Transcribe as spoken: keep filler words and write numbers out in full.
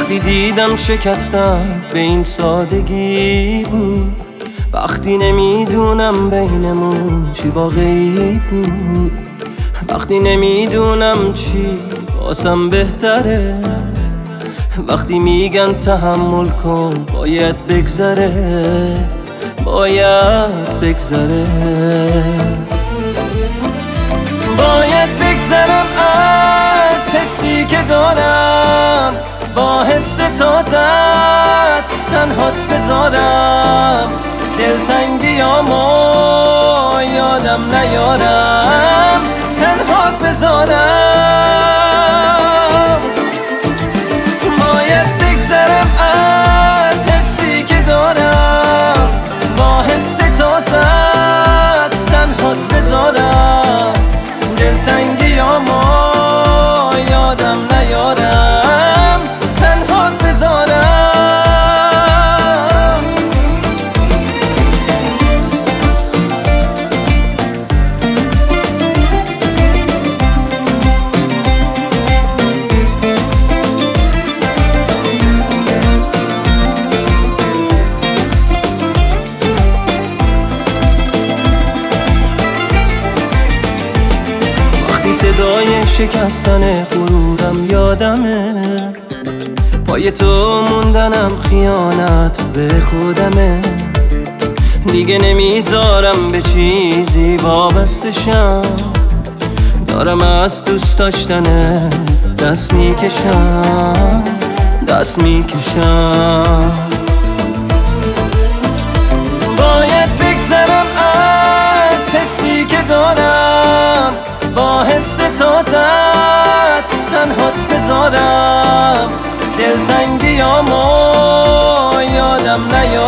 وقتی دیدم شکستم به این سادگی بود، وقتی نمیدونم بینمون چی واقعی بود، وقتی نمیدونم چی واسم بهتره، وقتی میگن تحمل کن باید بگذره، باید بگذره، باید بگذرم از حسی که دارم، با حس تازت تنهات بذارم، دلتنگیامو یادم نیارم، تنهات بذارم، باید بگذرم از حسی که دارم، با حس تازت تنهات بذارم، دلتنگیامو یادم نیارم، تنهات بذارم. صدای شکستن غرورم یادمه، پای تو موندنم خیانت به خودمه، دیگه نمیذارم به چیزی وابسته شم، دارم از دوست داشتن دست میکشم، دست میکشم، باید بگذرم از حسی که دارم، با حس تازت تنهات بذارم، دلتنگیامو یادم نیارم.